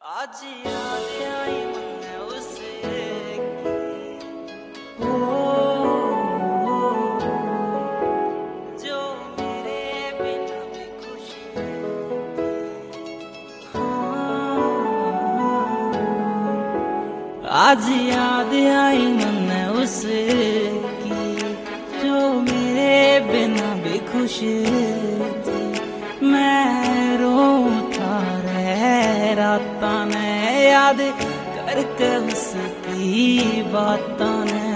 आज याद आई मन उसे जो मेरे बिना भी खुश आज याद आई मन उसे जो मेरे बिना भी खुश थी। मैं रोता रह राता ने याद करके उसकी बातां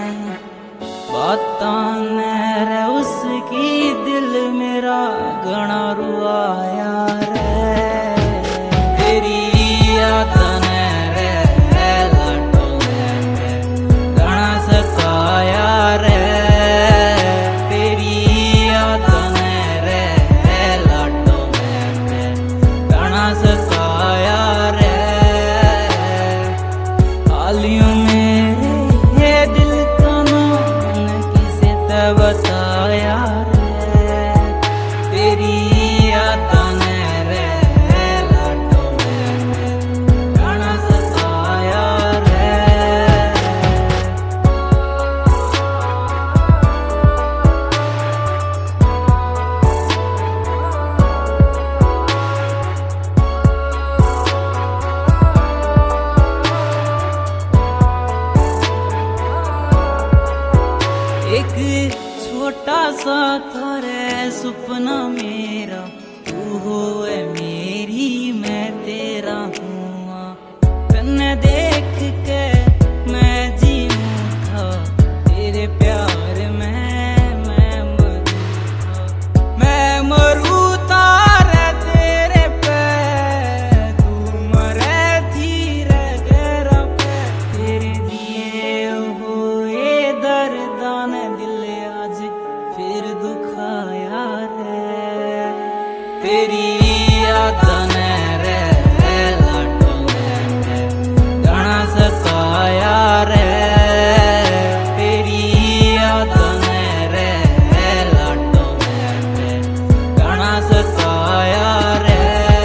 ने रे उसकी दिल मेरा घना रुआया रे तेरी याद ने रे लाडो ने घना सताया रे तेरी याद ने रे लाडो ने घना सताया रे हालियों मेरे ये दिल का नाम किसे बताया रे तेरी याद ने रे लाडो ने घना सताया रे। एक छोटा सा था रे सपना मेरा तू होए मेरी मैं तेरा हुआ तन्ने देख के मैं जीऊं था तेरे प्यार में मैं मरूं था रे तेरे पे तू मरे धीरे गहरा पे तेरे दिए हुए दर्दान दिल आज फिर दुखाया रे तेरी याद ने रे लाडो ने घना सताया रे तेरी याद ने रे लाडो ने घना सताया रे।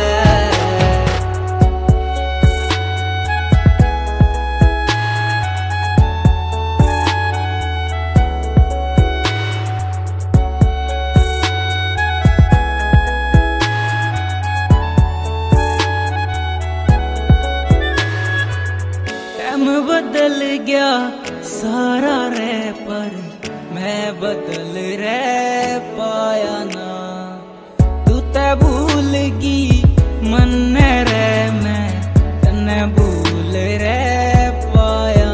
टाइम बदल गया सारा रे पर मैं बदल रे पाया ना तू ते भूल गी मन रे मैं तन्ने भूल रे पाया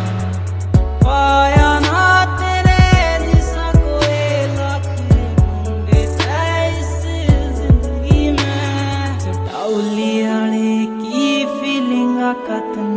ना तेरे जिसा कोई लाख ढूंढे इस जिंदगी में चटाउली आले की फीलिंग आकत